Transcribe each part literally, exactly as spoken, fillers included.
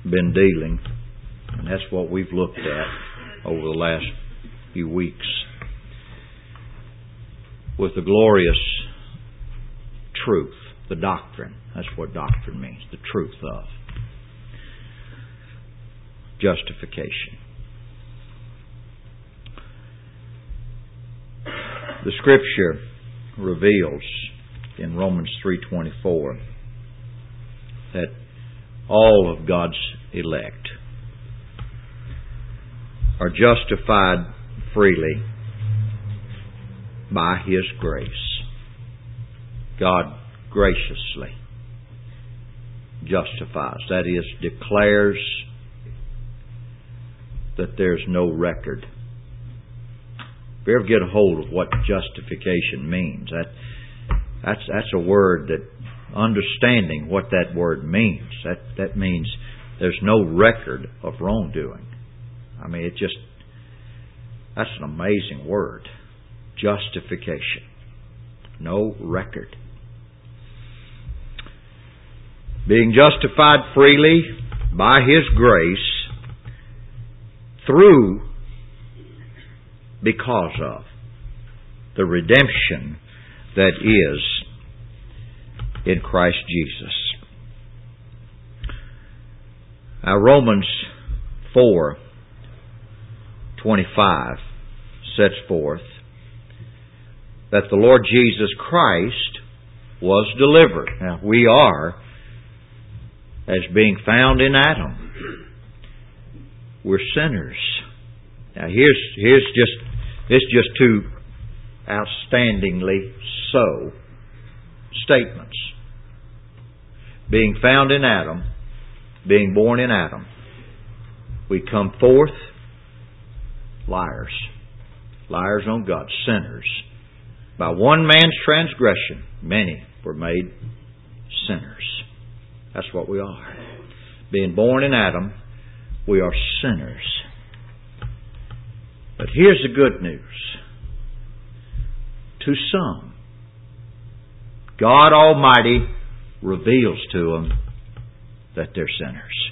been dealing, and that's what we've looked at over the last few weeks, with the glorious truth, the doctrine. That's what doctrine means, the truth of justification. The Scripture reveals in Romans three twenty-four that all of God's elect are justified freely by His grace. God graciously justifies. That is, declares that there's no record. If you ever get a hold of what justification means, that that's that's a word that, understanding what that word means, that that means there's no record of wrongdoing. I mean, it just, that's an amazing word. Justification. No record. Being justified freely by His grace through, because of, the redemption that is in Christ Jesus. Now, Romans four twenty-five sets forth that the Lord Jesus Christ was delivered. Now, we are, as being found in Adam, we're sinners. Now, here's here's just this just two outstandingly so statements. Being found in Adam, being born in Adam, we come forth liars. Liars on God, sinners. By one man's transgression, many were made sinners. That's what we are. Being born in Adam, we are sinners. But here's the good news. To some, God Almighty reveals to them that they're sinners.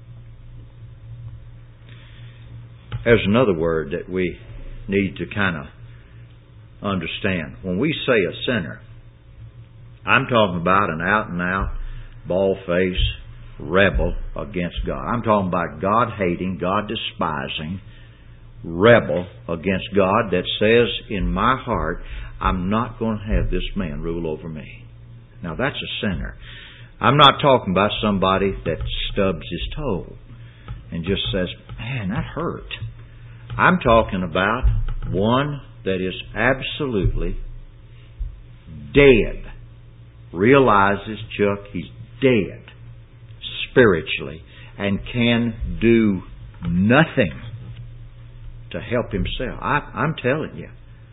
There's another word that we need to kind of understand. When we say a sinner, I'm talking about an out-and-out, bald-faced rebel against God. I'm talking about God-hating, God-despising rebel against God that says in my heart, I'm not going to have this man rule over me. Now that's a sinner. I'm not talking about somebody that stubs his toe and just says, man, that hurt. I'm talking about one that is absolutely dead. Realizes, Chuck, he's dead spiritually and can do nothing to help himself. I, I'm telling you.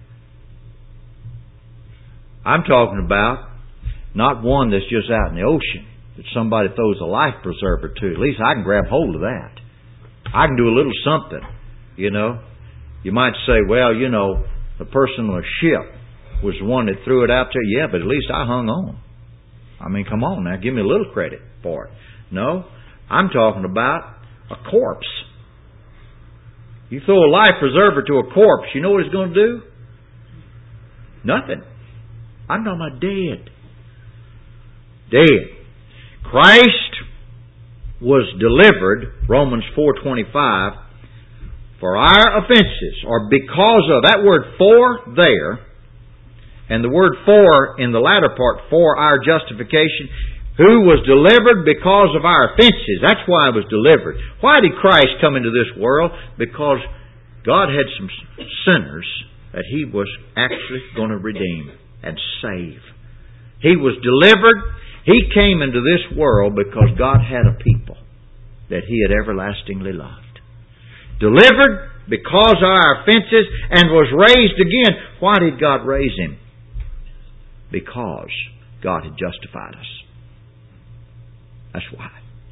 I'm talking about not one that's just out in the ocean that somebody throws a life preserver to. At least I can grab hold of that. I can do a little something, you know. You might say, well, you know, the person on the ship was the one that threw it out there. Yeah, but at least I hung on. I mean, come on now, give me a little credit for it. No, I'm talking about a corpse. You throw a life preserver to a corpse, you know what it's going to do? Nothing. I'm talking about dead. Dead. Christ was delivered, Romans four twenty-five, for our offenses, or because of, that word for there, and the word for in the latter part, for our justification, who was delivered because of our offenses. That's why I was delivered. Why did Christ come into this world? Because God had some sinners that He was actually going to redeem and save. He was delivered. He came into this world because God had a people that He had everlastingly loved. Delivered because of our offenses and was raised again. Why did God raise Him? Because God had justified us. That's why.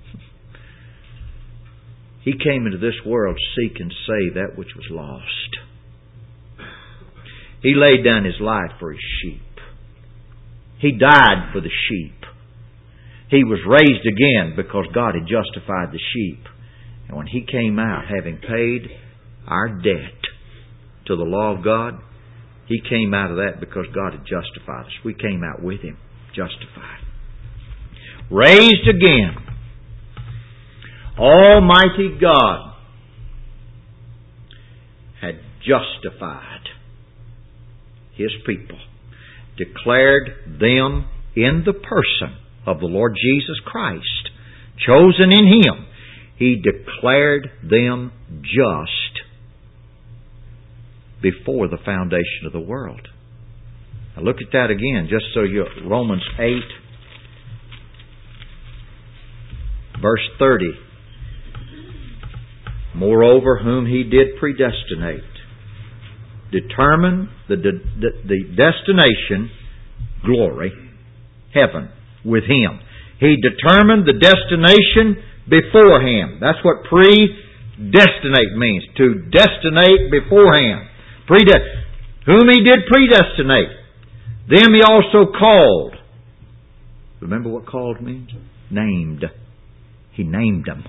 He came into this world to seek and save that which was lost. He laid down His life for His sheep. He died for the sheep. He was raised again because God had justified the sheep. And when He came out, having paid our debt to the law of God, He came out of that because God had justified us. We came out with Him, justified. Raised again. Almighty God had justified His people, declared them in the person of the Lord Jesus Christ, chosen in Him. He declared them just before the foundation of the world. Now look at that again, just so you, Romans eight, verse thirty. Moreover, whom He did predestinate, determine the, the, the destination, glory, heaven, with Him. He determined the destination beforehand. That's what predestinate means. To destinate beforehand. Predest- whom He did predestinate, them He also called. Remember what called means? Named. He named them.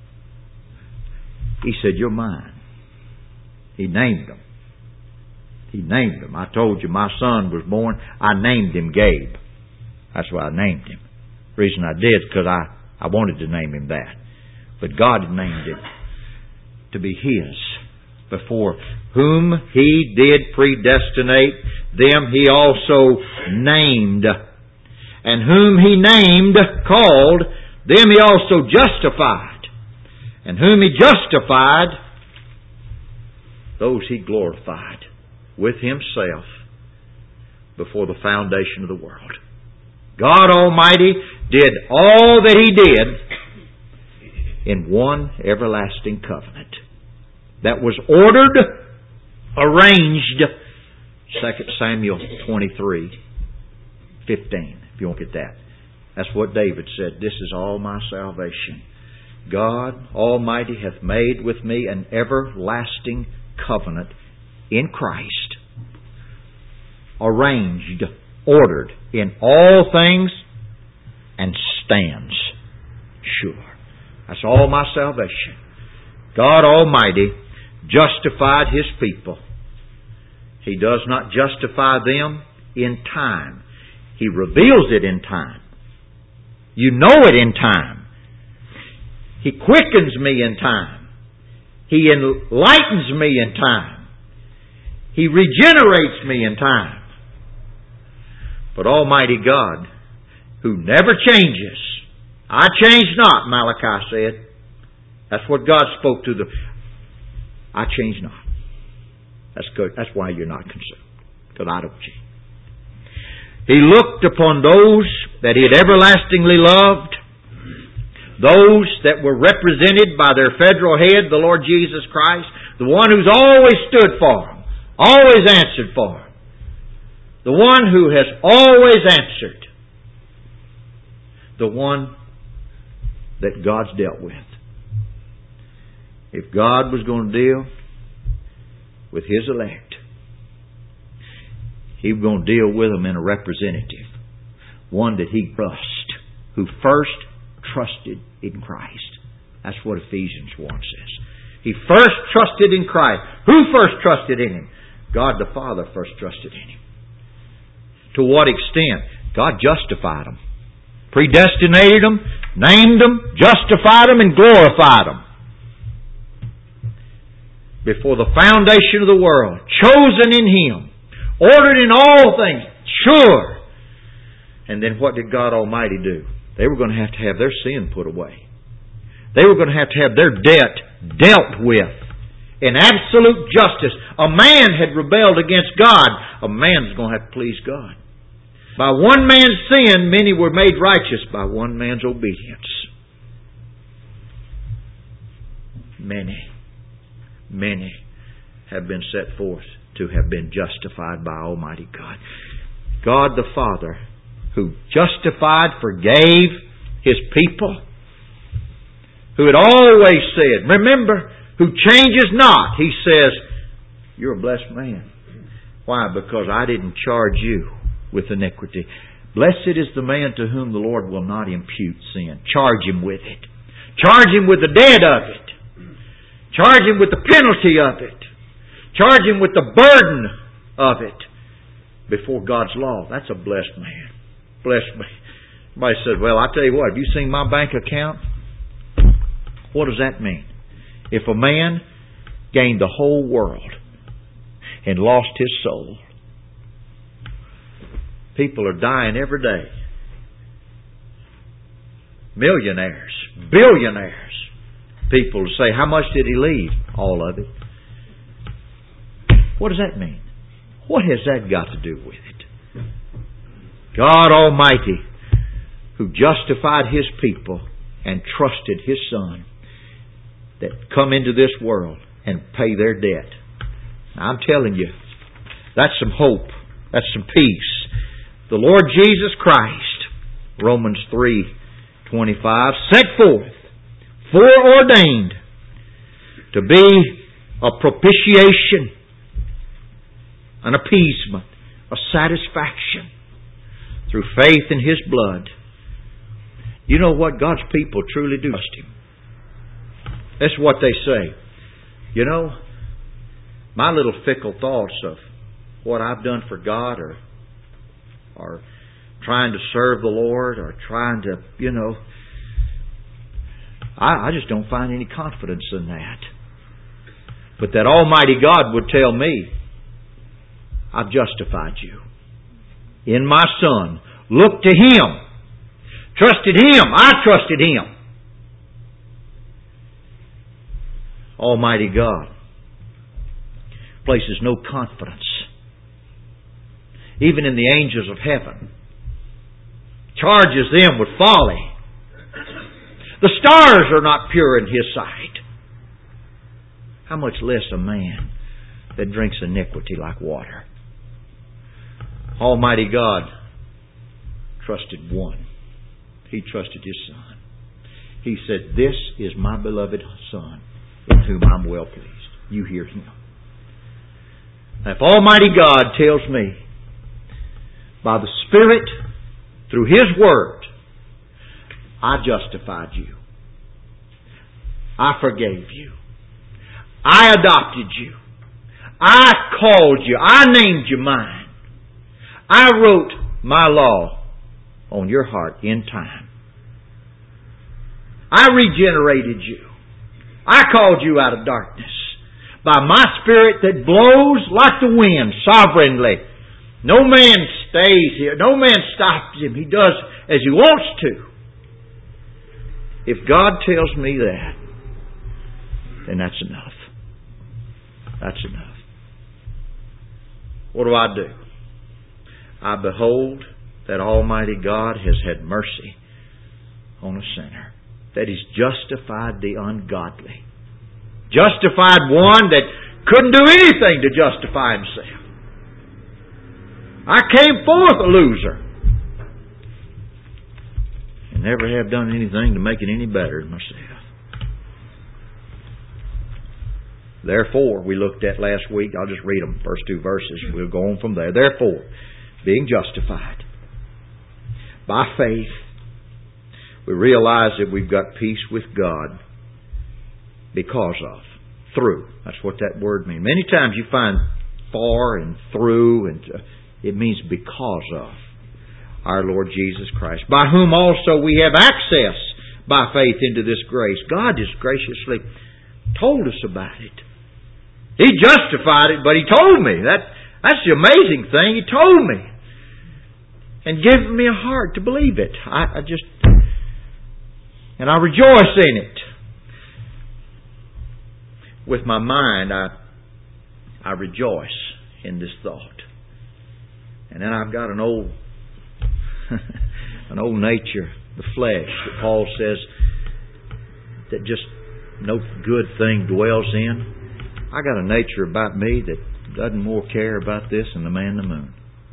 He said, you're mine. He named them. He named them. I told you my son was born. I named him Gabe. That's why I named him. The reason I did is because I, I wanted to name him that. But God had named him to be His. Before whom He did predestinate, them He also named. And whom He named, called, them He also justified. And whom He justified, those He glorified with Himself before the foundation of the world. God Almighty did all that He did in one everlasting covenant that was ordered, arranged, Second Samuel twenty-three fifteen, if you won't get that. That's what David said, this is all my salvation. God Almighty hath made with me an everlasting covenant in Christ, arranged, ordered in all things, and stands sure. That's all my salvation. God Almighty justified His people. He does not justify them in time. He reveals it in time. You know it in time. He quickens me in time. He enlightens me in time. He regenerates me in time. But Almighty God, who never changes, I change not, Malachi said. That's what God spoke to the... I change not. That's good. That's why you're not consumed. Because I don't change. He looked upon those that He had everlastingly loved, those that were represented by their federal head, the Lord Jesus Christ, the one who's always stood for them, always answered for them, the one who has always answered, the one that God's dealt with. If God was going to deal with His elect, He was going to deal with them in a representative, one that He trusts, who first trusted in Christ. That's what Ephesians one says. He first trusted in Christ. Who first trusted in Him? God the Father first trusted in Him. To what extent? God justified them. Predestinated them, named them, justified them, and glorified them. Before the foundation of the world, chosen in Him, ordered in all things, sure. And then what did God Almighty do? They were going to have to have their sin put away. They were going to have to have their debt dealt with in absolute justice. A man had rebelled against God. A man's going to have to please God. By one man's sin, many were made righteous by one man's obedience. Many, many have been set forth to have been justified by Almighty God. God the Father, who justified, forgave His people, who had always said, remember, who changes not. He says, you're a blessed man. Why? Because I didn't charge you with iniquity. Blessed is the man to whom the Lord will not impute sin. Charge him with it. Charge him with the debt of it. Charge him with the penalty of it. Charge him with the burden of it before God's law. That's a blessed man. Blessed man. Somebody says, well, I tell you what, have you seen my bank account? What does that mean? If a man gained the whole world and lost his soul, people are dying every day. Millionaires, billionaires. People say, how much did he leave? All of it. What does that mean? What has that got to do with it? God Almighty, who justified His people and trusted His Son, that come into this world and pay their debt. Now, I'm telling you, that's some hope. That's some peace. The Lord Jesus Christ, Romans three twenty-five, set forth, foreordained to be a propitiation, an appeasement, a satisfaction through faith in His blood. You know what? God's people truly do trust Him. That's what they say. You know, my little fickle thoughts of what I've done for God, or or trying to serve the Lord, or trying to, you know, I, I just don't find any confidence in that. But that Almighty God would tell me, I've justified you in my Son. Look to Him. Trusted Him. I trusted Him. Almighty God places no confidence even in the angels of heaven. Charges them with folly. The stars are not pure in His sight. How much less a man that drinks iniquity like water. Almighty God trusted one. He trusted His Son. He said, this is my beloved Son, in whom I'm well pleased. You hear Him. Now, if Almighty God tells me, by the Spirit, through His Word, I justified you, I forgave you, I adopted you, I called you, I named you mine, I wrote my law on your heart in time, I regenerated you, I called you out of darkness by my Spirit that blows like the wind sovereignly. No man stays here. No man stops Him. He does as He wants to. If God tells me that, then that's enough. That's enough. What do I do? I behold that Almighty God has had mercy on a sinner. That He's justified the ungodly. Justified one that couldn't do anything to justify himself. I came forth a loser and never have done anything to make it any better than myself. Therefore, we looked at last week, I'll just read them, first two verses, we'll go on from there. Therefore, being justified by faith, we realize that we've got peace with God because of, through. That's what that word means. Many times you find for and through, and uh, it means because of our Lord Jesus Christ, by whom also we have access by faith into this grace. God has graciously told us about it. He justified it, but He told me. That That's the amazing thing. He told me. And gave me a heart to believe it. I, I just... And I rejoice in it. With my mind, I I rejoice in this thought. And then I've got an old an old nature, the flesh, that Paul says that just no good thing dwells in. I got a nature about me that doesn't more care about this than the man in the moon.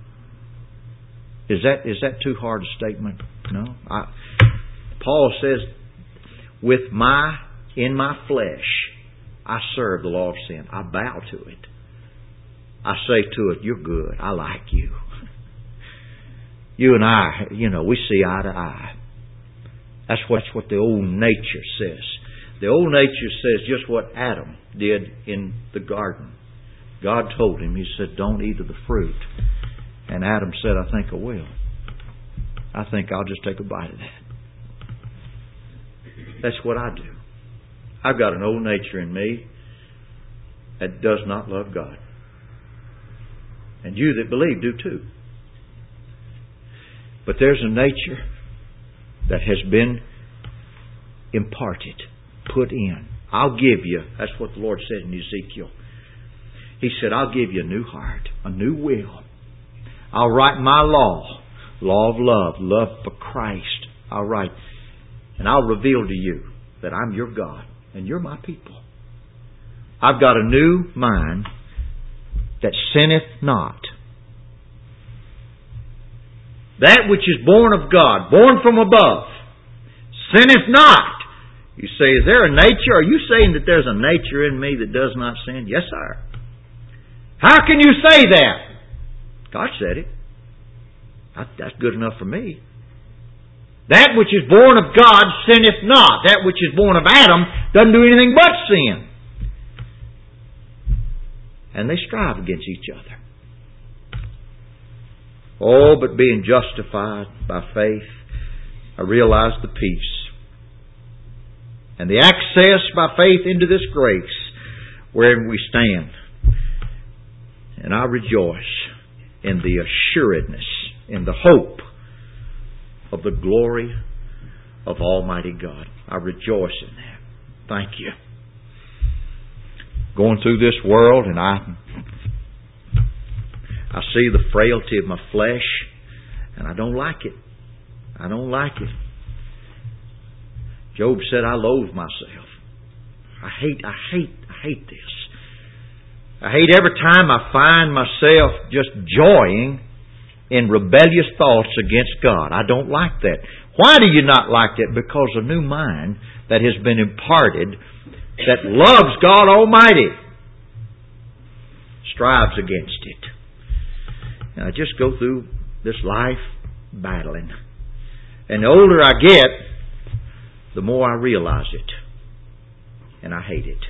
Is that is that too hard a statement? No. I, Paul says, with my in my flesh, I serve the law of sin. I bow to it. I say to it, you're good. I like you. You and I, you know, we see eye to eye. That's what, that's what the old nature says. The old nature says just what Adam did in the garden. God told him, He said, don't eat of the fruit. And Adam said, I think I will. I think I'll just take a bite of that. That's what I do. I've got an old nature in me that does not love God. And you that believe do too. But there's a nature that has been imparted, put in. I'll give you, that's what the Lord said in Ezekiel. He said, I'll give you a new heart, a new will. I'll write my law, law of love, love for Christ. I'll write, and I'll reveal to you that I'm your God and you're my people. I've got a new mind that sinneth not. That which is born of God, born from above, sinneth not. You say, is there a nature? Are you saying that there's a nature in me that does not sin? Yes, sir. How can you say that? God said it. That's good enough for me. That which is born of God sinneth not. That which is born of Adam doesn't do anything but sin. And they strive against each other. Oh, but being justified by faith, I realize the peace and the access by faith into this grace wherein we stand. And I rejoice in the assuredness, in the hope of the glory of Almighty God. I rejoice in that. Thank you. Going through this world, and I I see the frailty of my flesh, and I don't like it. I don't like it. Job said, I loathe myself. I hate, I hate, I hate this. I hate every time I find myself just joying in rebellious thoughts against God. I don't like that. Why do you not like that? Because a new mind that has been imparted that loves God Almighty strives against it. And I just go through this life battling. And the older I get, the more I realize it. And I hate it.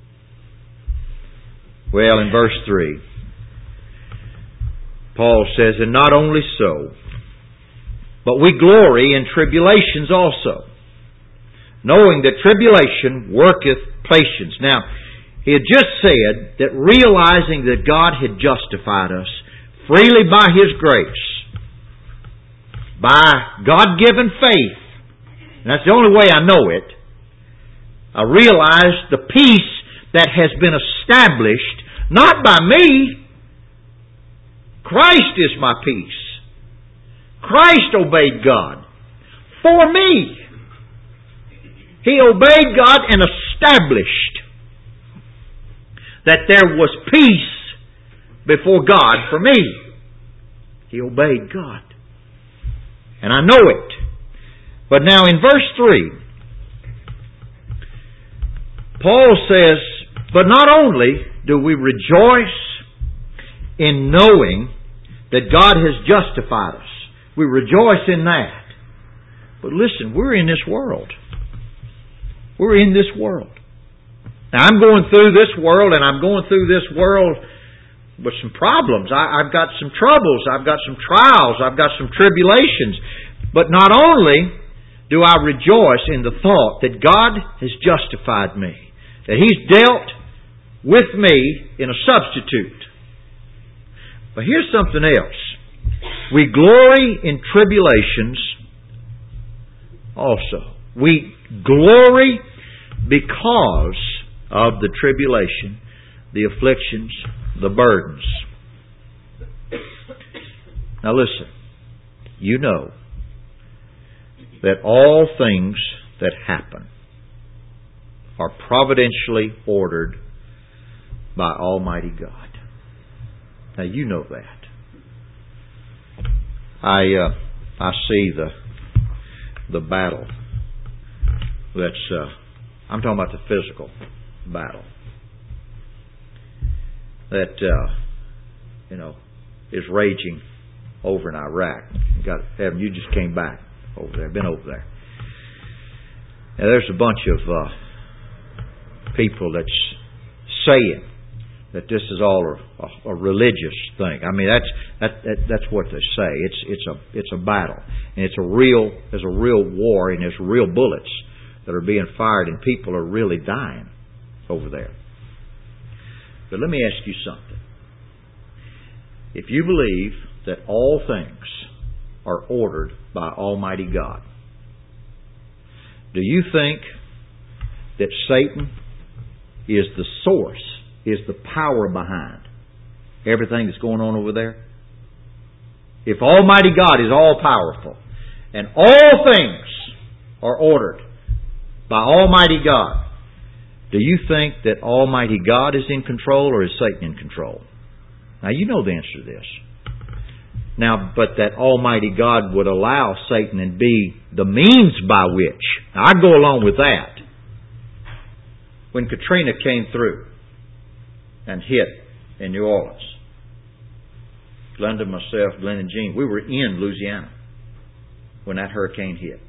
Well, in verse three, Paul says, and not only so, but we glory in tribulations also, knowing that tribulation worketh patience. Now, he had just said that realizing that God had justified us freely by His grace, by God-given faith, and that's the only way I know it, I realize the peace that has been established, not by me. Christ is my peace. Christ obeyed God for me. He obeyed God and established that there was peace before God for me. He obeyed God. And I know it. But now in verse three, Paul says, but not only do we rejoice in knowing that God has justified us. We rejoice in that. But listen, we're in this world. We're in this world. Now I'm going through this world, and I'm going through this world with some problems. I, I've got some troubles. I've got some trials. I've got some tribulations. But not only do I rejoice in the thought that God has justified me, that He's dealt with me in a substitute. But here's something else. We glory in tribulations also. We glory because of the tribulation, the afflictions, the burdens. Now listen, you know that all things that happen are providentially ordered by Almighty God. Now you know that. I uh, I see the the battle. That's uh, I'm talking about the physical battle that uh, you know is raging over in Iraq. got heaven. You just came back over there. Been over there. Now there's a bunch of uh, people that's saying that this is all a, a religious thing. I mean, that's that, that that's what they say. It's it's a it's a battle, and it's a real there's a real war, and there's real bullets that are being fired, and people are really dying over there. But let me ask you something. If you believe that all things are ordered by Almighty God, do you think that Satan is the source, is the power behind everything that's going on over there? If Almighty God is all powerful and all things are ordered by Almighty God, do you think that Almighty God is in control, or is Satan in control? Now you know the answer to this. Now, but that Almighty God would allow Satan and be the means by which. Now, I go along with that. When Katrina came through and hit in New Orleans, Glenda, myself, Glenn and Jean, we were in Louisiana when that hurricane hit.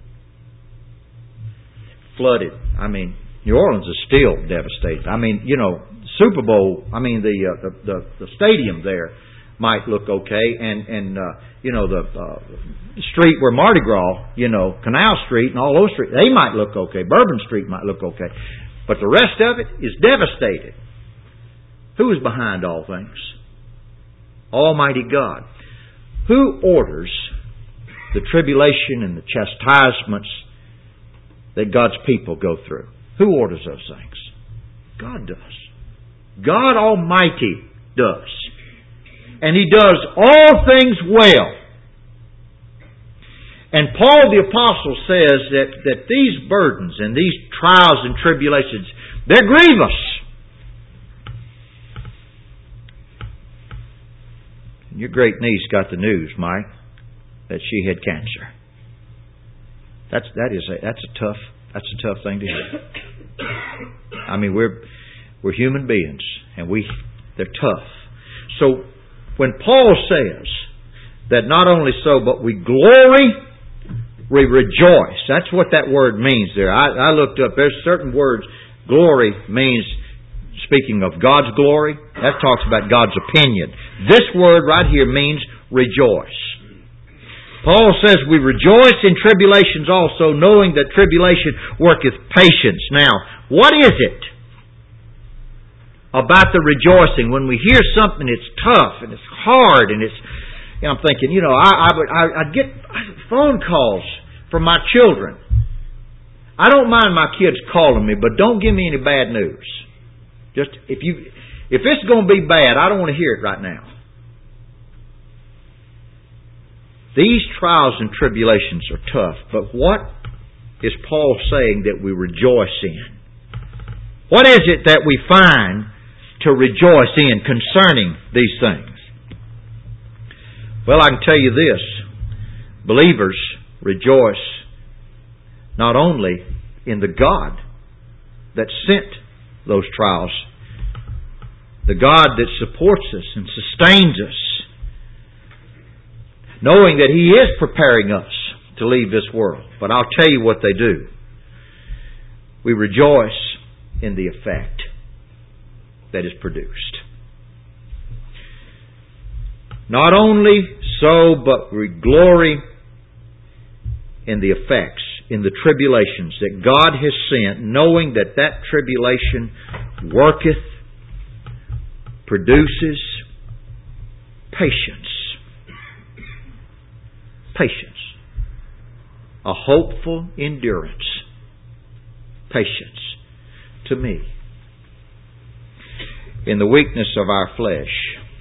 Flooded. I mean, New Orleans is still devastated. I mean, you know, Super Bowl, I mean, the uh, the, the the stadium there might look okay, and and uh, you know the uh, street where Mardi Gras, you know, Canal Street and all those streets, they might look okay. Bourbon Street might look okay, but the rest of it is devastated. Who is behind all things? Almighty God. Who orders the tribulation and the chastisements that God's people go through? Who orders those things? God does. God Almighty does. And He does all things well. And Paul the Apostle says that, that these burdens and these trials and tribulations, they're grievous. Your great niece got the news, Mike, that she had cancer. That's that is a, that's a tough that's a tough thing to hear. I mean, we're we're human beings, and we they're tough. So when Paul says that not only so, but we glory, we rejoice. That's what that word means there. I, I looked up. There's certain words. Glory means, speaking of God's glory, that talks about God's opinion. This word right here means rejoice. Paul says we rejoice in tribulations also, knowing that tribulation worketh patience. Now, what is it about the rejoicing when we hear something that's tough and it's hard and it's, you know, I'm thinking, you know, I, I would I, I'd get phone calls from my children. I don't mind my kids calling me, but don't give me any bad news. Just if you if it's going to be bad, I don't want to hear it right now. These trials and tribulations are tough, but what is Paul saying that we rejoice in? What is it that we find to rejoice in concerning these things? Well, I can tell you this. Believers rejoice not only in the God that sent those trials, the God that supports us and sustains us, knowing that He is preparing us to leave this world. But I'll tell you what they do. We rejoice in the effect that is produced. Not only so, but we glory in the effects, in the tribulations that God has sent, knowing that that tribulation worketh, produces patience. Patience. A hopeful endurance. Patience. To me. In the weakness of our flesh,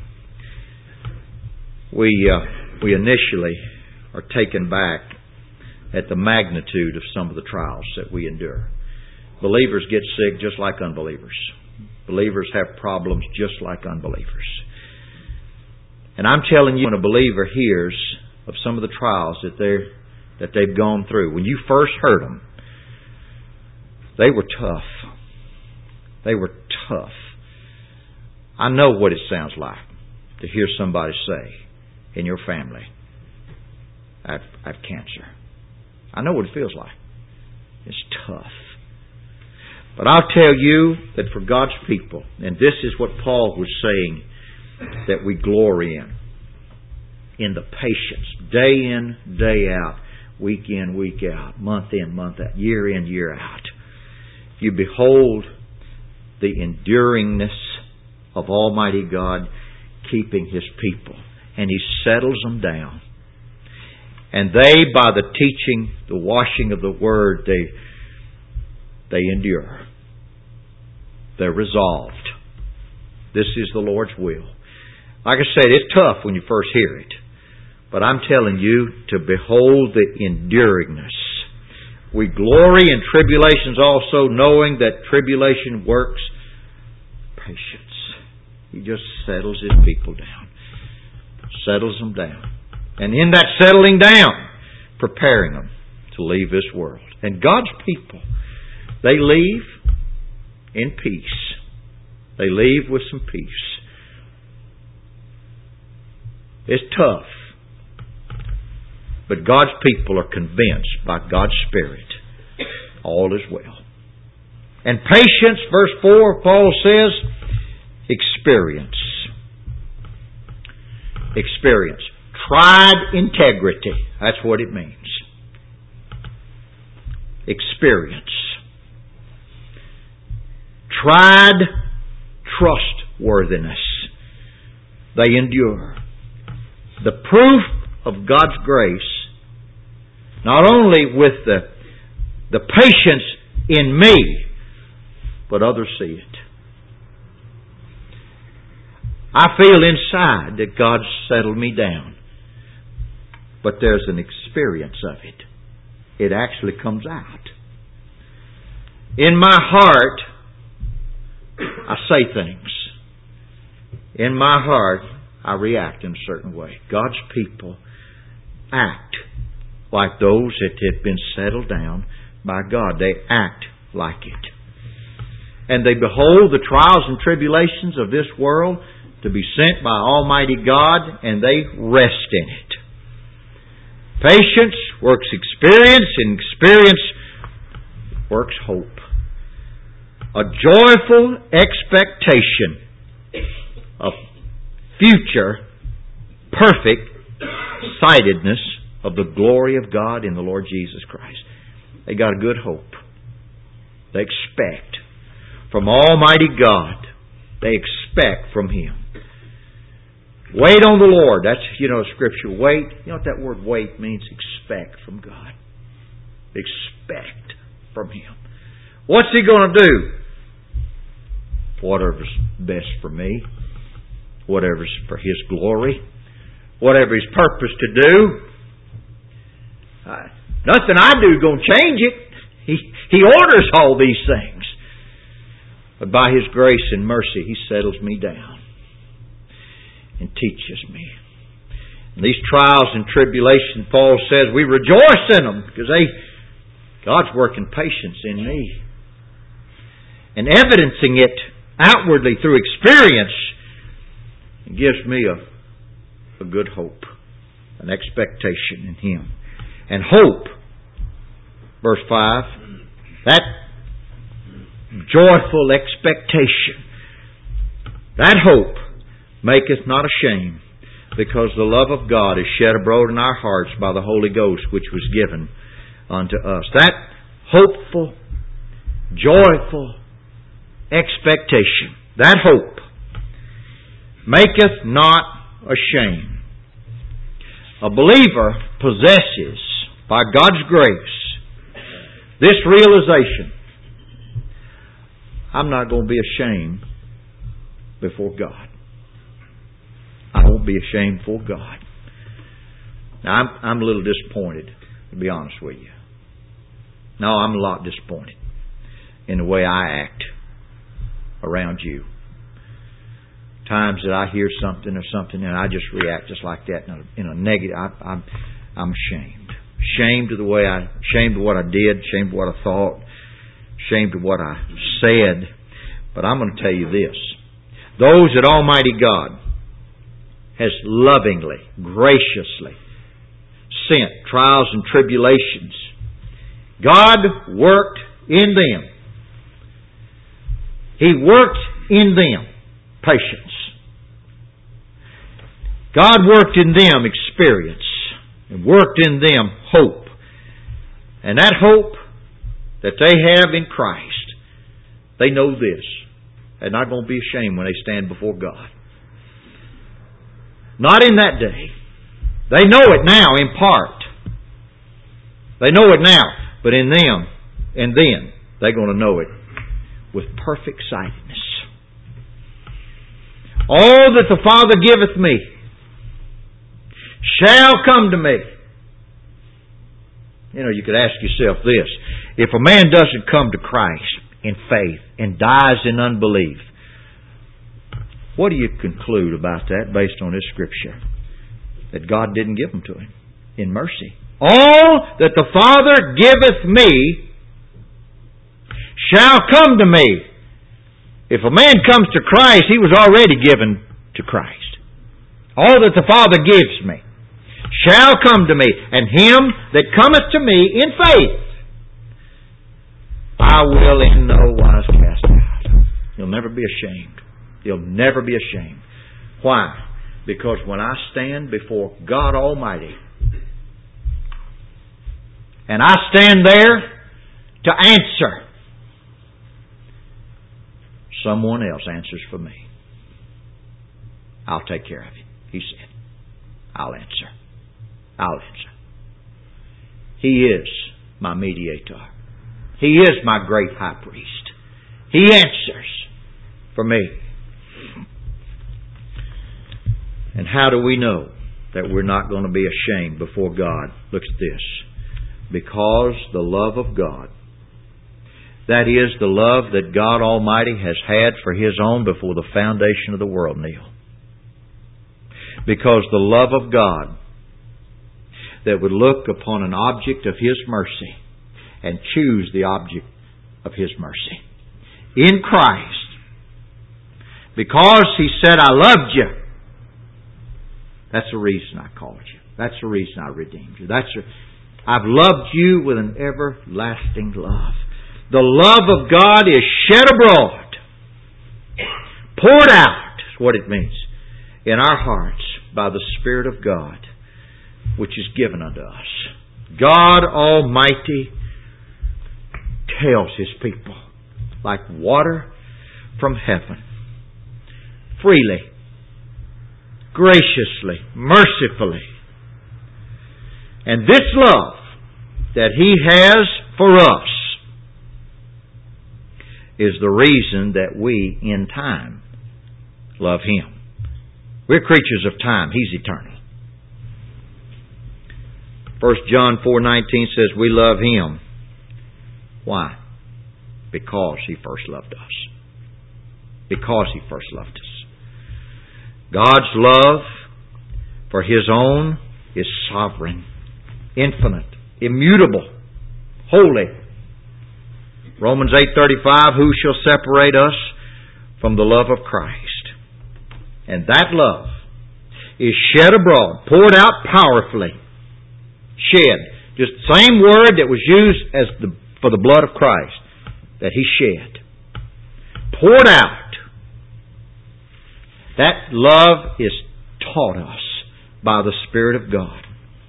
we uh, we initially are taken back at the magnitude of some of the trials that we endure. Believers get sick just like unbelievers. Believers have problems just like unbelievers. And I'm telling you, when a believer hears of some of the trials that they're that they've gone through, when you first heard them, they were tough. They were tough. I know what it sounds like to hear somebody say in your family, I have, I have cancer. I know what it feels like. It's tough. But I'll tell you that for God's people, and this is what Paul was saying, that we glory in, in the patience, day in, day out, week in, week out, month in, month out, year in, year out. You behold the enduringness of Almighty God keeping His people. And He settles them down. And they, by the teaching, the washing of the Word, they, they endure. They're resolved. This is the Lord's will. Like I said, it's tough when you first hear it. But I'm telling you to behold the enduringness. We glory in tribulations also, knowing that tribulation works patience. He just settles His people down. Settles them down. And in that settling down, preparing them to leave this world. And God's people, they leave in peace. They leave with some peace. It's tough. But God's people are convinced by God's Spirit all is well. And patience, verse four, Paul says, experience. Experience. Tried integrity. That's what it means. Experience. Tried trustworthiness. They endure. The proof of God's grace, not only with the, the patience in me, but others see it. I feel inside that God settled me down. But there's an experience of it. It actually comes out. In my heart, I say things. In my heart, I react in a certain way. God's people act like those that have been settled down by God. They act like it. And they behold the trials and tribulations of this world to be sent by Almighty God, and they rest in it. Patience works experience, and experience works hope. A joyful expectation of future perfect sightedness of the glory of God in the Lord Jesus Christ. They got a good hope. They expect from Almighty God. They expect from Him. Wait on the Lord. That's, you know, Scripture. Wait. You know what that word wait means? Expect from God. Expect from Him. What's He going to do? Whatever's best for me. Whatever's for His glory. Whatever His purpose to do. Uh, nothing I do is going to change it. He, he orders all these things. But by His grace and mercy, He settles me down and teaches me. And these trials and tribulations, Paul says, we rejoice in them because they, God's working patience in me. And evidencing it outwardly through experience, it gives me a, a good hope, an expectation in Him. And hope, verse five, that joyful expectation, that hope maketh not ashamed, because the love of God is shed abroad in our hearts by the Holy Ghost, which was given unto us. That hopeful, joyful expectation, that hope, maketh not ashamed. A believer possesses, by God's grace, this realization: I'm not going to be ashamed before God. I won't be ashamed before God. Now, I'm, I'm a little disappointed, to be honest with you. No, I'm a lot disappointed in the way I act around you. Times that I hear something or something and I just react just like that in a, in a negative. I, I'm, I'm ashamed. Ashamed of the way I, ashamed of what I did, ashamed of what I thought, ashamed of what I said. But I'm going to tell you this. Those that Almighty God has lovingly, graciously sent trials and tribulations, God worked in them. He worked in them patience. God worked in them experience and worked in them hope. And that hope that they have in Christ, they know this. They're not going to be ashamed when they stand before God. Not in that day. They know it now in part. They know it now. But in them, and then, they're going to know it with perfect sightedness. All that the Father giveth me shall come to me. You know, you could ask yourself this. If a man doesn't come to Christ in faith and dies in unbelief, what do you conclude about that based on this Scripture? That God didn't give them to him in mercy. All that the Father giveth me shall come to me. If a man comes to Christ, he was already given to Christ. All that the Father gives me shall come to me, and him that cometh to me in faith, I will in no wise cast out. You'll never be ashamed. You'll never be ashamed. Why? Because when I stand before God Almighty, and I stand there to answer, someone else answers for me. I'll take care of it. He said, I'll answer. I'll answer. He is my mediator. He is my great high priest. He answers for me. And how do we know that we're not going to be ashamed before God? Look at this. Because the love of God, that is the love that God Almighty has had for His own before the foundation of the world, Neil. Because the love of God that would look upon an object of His mercy and choose the object of His mercy. In Christ. Because He said, I loved you. That's the reason I called you. That's the reason I redeemed you. That's the, I've loved you with an everlasting love. The love of God is shed abroad, poured out, is what it means, in our hearts by the Spirit of God, which is given unto us. God Almighty tells His people, like water from heaven, freely, graciously, mercifully. And this love that He has for us is the reason that we, in time, love Him. We're creatures of time. He's eternal. First John four nineteen says we love Him. Why? Because He first loved us. Because He first loved us. God's love for His own is sovereign, infinite, immutable, holy. Romans eight thirty-five, who shall separate us from the love of Christ? And that love is shed abroad, poured out powerfully. Shed. Just the same word that was used as the, for the blood of Christ. That He shed. Poured out. That love is taught us by the Spirit of God.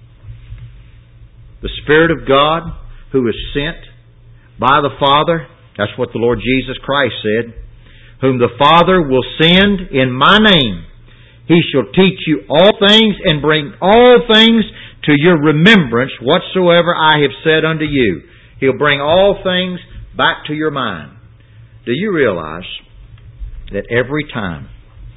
The Spirit of God who is sent by the Father. That's what the Lord Jesus Christ said. Whom the Father will send in my name. He shall teach you all things and bring all things to your remembrance whatsoever I have said unto you. He'll bring all things back to your mind. Do you realize that every time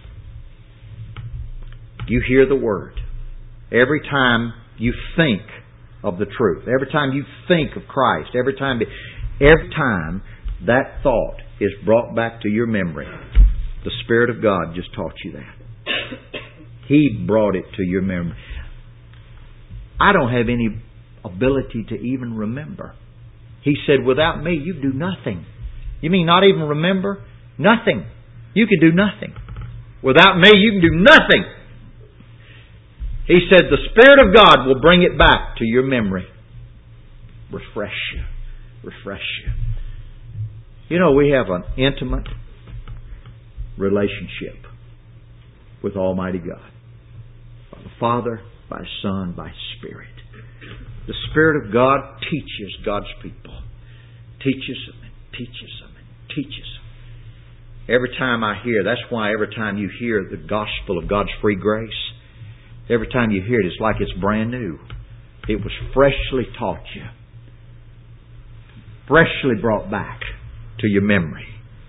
you hear the Word, every time you think of the truth, every time you think of Christ, every time, every time that thought is brought back to your memory, the Spirit of God just taught you that. He brought it to your memory. I don't have any ability to even remember. He said, without me, you do nothing. You mean not even remember? Nothing. You can do nothing. Without me, you can do nothing. He said the Spirit of God will bring it back to your memory. Refresh you. Refresh you. You know, we have an intimate relationship with Almighty God. By the Father, by His Son, by His Spirit. The Spirit of God teaches God's people. Teaches them and teaches them and teaches them. Every time I hear, that's why every time you hear the gospel of God's free grace, every time you hear it, it's like it's brand new. It was freshly taught you. Freshly brought back to your memory.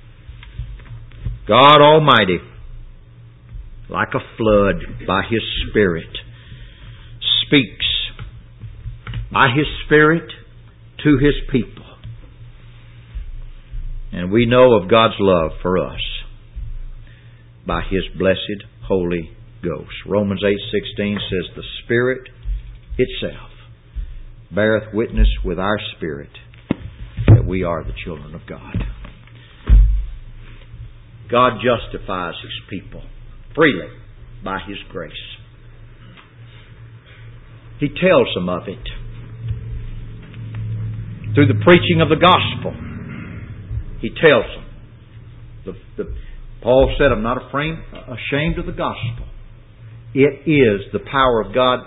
God Almighty, like a flood by His Spirit, speaks by His Spirit to His people. And we know of God's love for us by His blessed Holy Ghost. Romans eight sixteen says, the Spirit itself beareth witness with our spirit that we are the children of God. God justifies His people freely by His grace. He tells them of it through the preaching of the gospel. He tells them. The, the, Paul said, I'm not afraid, ashamed of the gospel. It is the power of God.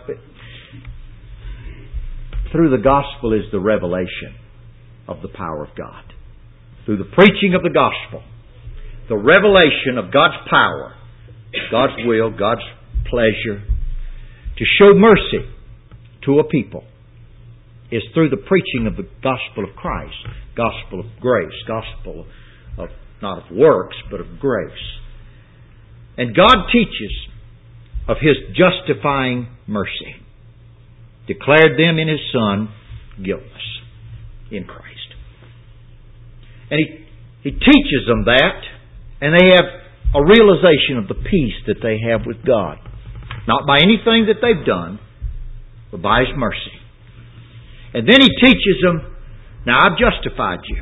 Through the gospel is the revelation of the power of God. Through the preaching of the gospel, the revelation of God's power, God's will, God's pleasure to show mercy to a people is through the preaching of the gospel of Christ, gospel of grace, gospel of not of works, but of grace. And God teaches of His justifying mercy, declared them in His Son guiltless in Christ. And He, he teaches them that, and they have a realization of the peace that they have with God. Not by anything that they've done, but by His mercy. And then He teaches them, now I've justified you.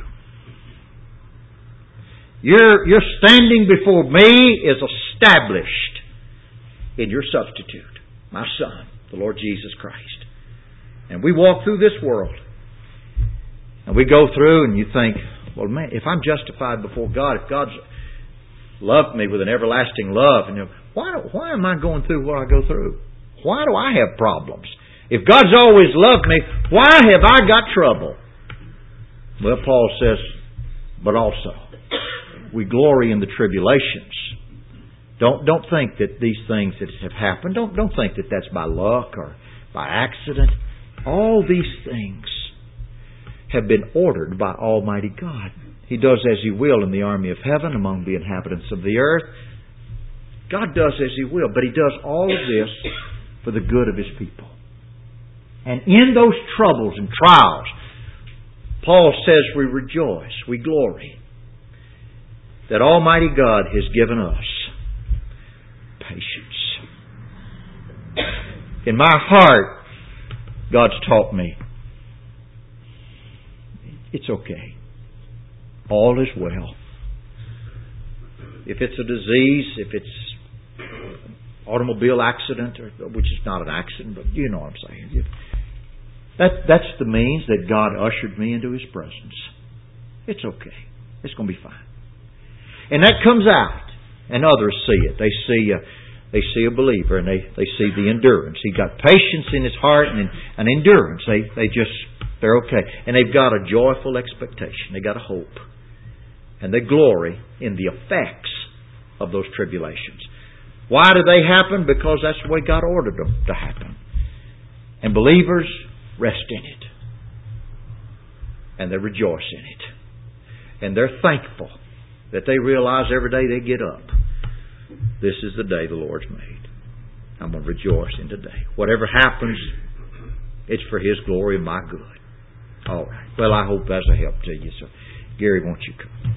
Your, your standing before me is established in your substitute, my Son, the Lord Jesus Christ. And we walk through this world, and we go through and you think, well, man, if I'm justified before God, if God's loved me with an everlasting love, and you know, why, why am I going through what I go through? Why do I have problems? If God's always loved me, why have I got trouble? Well, Paul says, but also, we glory in the tribulations. Don't, don't think that these things that have happened, don't, don't think that that's by luck or by accident. All these things have been ordered by Almighty God. He does as He will in the army of heaven among the inhabitants of the earth. God does as He will, but He does all of this for the good of His people. And in those troubles and trials, Paul says we rejoice, we glory, that Almighty God has given us patience. In my heart, God's taught me, it's okay. All is well. If it's a disease, if it's an automobile accident, or, which is not an accident, but you know what I'm saying. That, that's the means that God ushered me into His presence. It's okay. It's going to be fine. And that comes out, and others see it. They see a, they see a believer, and they, they see the endurance. He got patience in his heart and an endurance. They they just they're okay, and they've got a joyful expectation. They got a hope, and they glory in the effects of those tribulations. Why do they happen? Because that's the way God ordered them to happen. And believers rest in it. And they rejoice in it. And they're thankful that they realize every day they get up, this is the day the Lord's made. I'm going to rejoice in today. Whatever happens, it's for His glory and my good. All right. Well, I hope that's a help to you. So, Gary, won't you come?